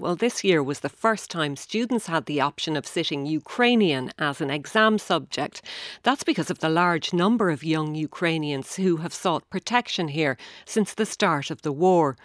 Well, this year was the first time students had the option of sitting Ukrainian as an exam subject. That's because of the large number of young Ukrainians who have sought protection here since the start of the war.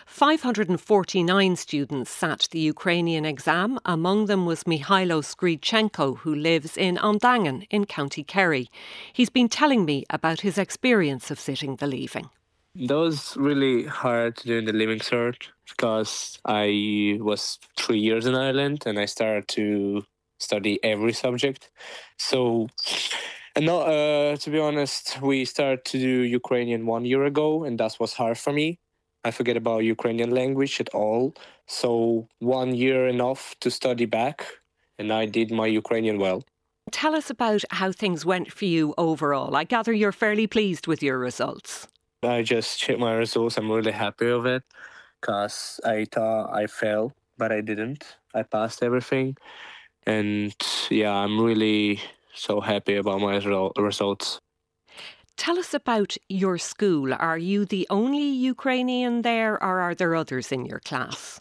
549 students sat the Ukrainian exam. Among them was Mihailo Skrichenko, who lives in Ondangan in County Kerry. He's been telling me about his experience of sitting the leaving. That was really hard doing the living cert because I was 3 years in Ireland and I started to study every subject. So, and now, to be honest, we started to do Ukrainian 1 year ago, and that was hard for me. I forget about Ukrainian language at all. So 1 year enough to study back, and I did my Ukrainian well. Tell us about how things went for you overall. I gather you're fairly pleased with your results. I just checked my results. I'm really happy with it because I thought I failed, but I didn't. I passed everything. And yeah, I'm really so happy about my results. Tell us about your school. Are you the only Ukrainian there, or are there others in your class?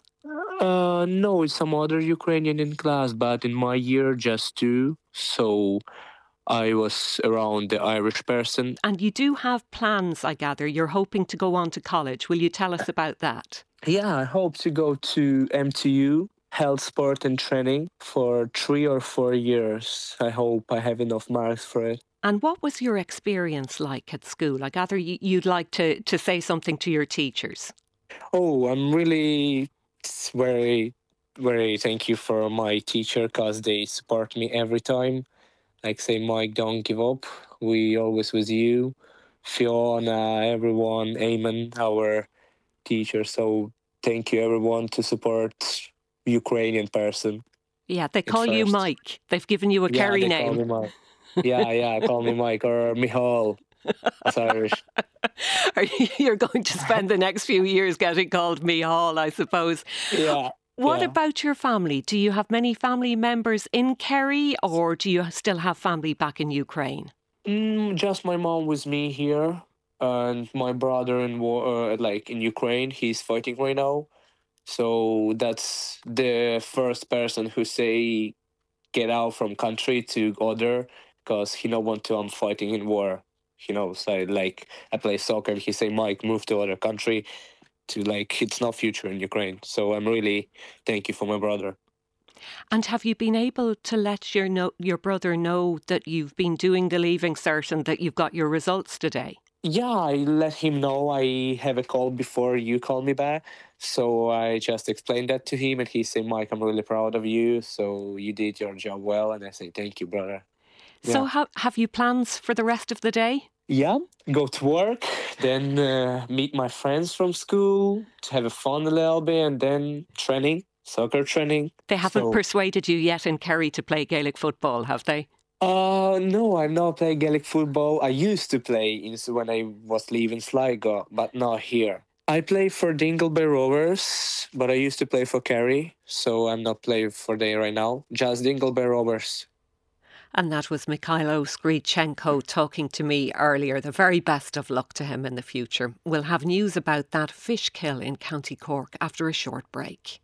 No, it's some other Ukrainian in class, but in my year, just two. So I was around the Irish person. And you do have plans, I gather. You're hoping to go on to college. Will you tell us about that? Yeah, I hope to go to MTU, Health, Sport and Training, for 3 or 4 years. I hope I have enough marks for it. And what was your experience like at school? I gather you'd like to say something to your teachers. Oh, I'm really very, very thank you for my teacher because they support me every time. Like say, Mike, don't give up. We always with you. Fiona, everyone, Eamon, our teacher. So thank you everyone to support Ukrainian person. Yeah, they call you Mike. They've given you a Kerry name. Call me Mike. Yeah, call me Mike or Michal. That's Irish. You're going to spend the next few years getting called Michal, I suppose. Yeah. What about your family? Do you have many family members in Kerry, or do you still have family back in Ukraine? Just my mom with me here, and my brother in war, like in Ukraine. He's fighting right now, so that's the first person who say get out from country to other because he don't want to. I'm fighting in war. So like I play soccer. He say, Mike, move to other country. To like it's not future in Ukraine. So I'm really thank you for my brother. And have you been able to let your brother know that you've been doing the leaving cert and that you've got your results today? Yeah, I let him know I have a call before you call me back. So I just explained that to him and he said, Mike, I'm really proud of you. So you did your job well. And I say, thank you, brother. So have you plans for the rest of the day? Yeah, go to work, then meet my friends from school, to have a fun a little bit, and then training, soccer training. They haven't persuaded you yet in Kerry to play Gaelic football, have they? No, I'm not playing Gaelic football. I used to play when I was leaving Sligo, but not here. I play for Dingleby Rovers, but I used to play for Kerry, so I'm not playing for them right now. Just Dingleby Rovers. And that was Mihailo Skrichenko talking to me earlier. The very best of luck to him in the future. We'll have news about that fish kill in County Cork after a short break.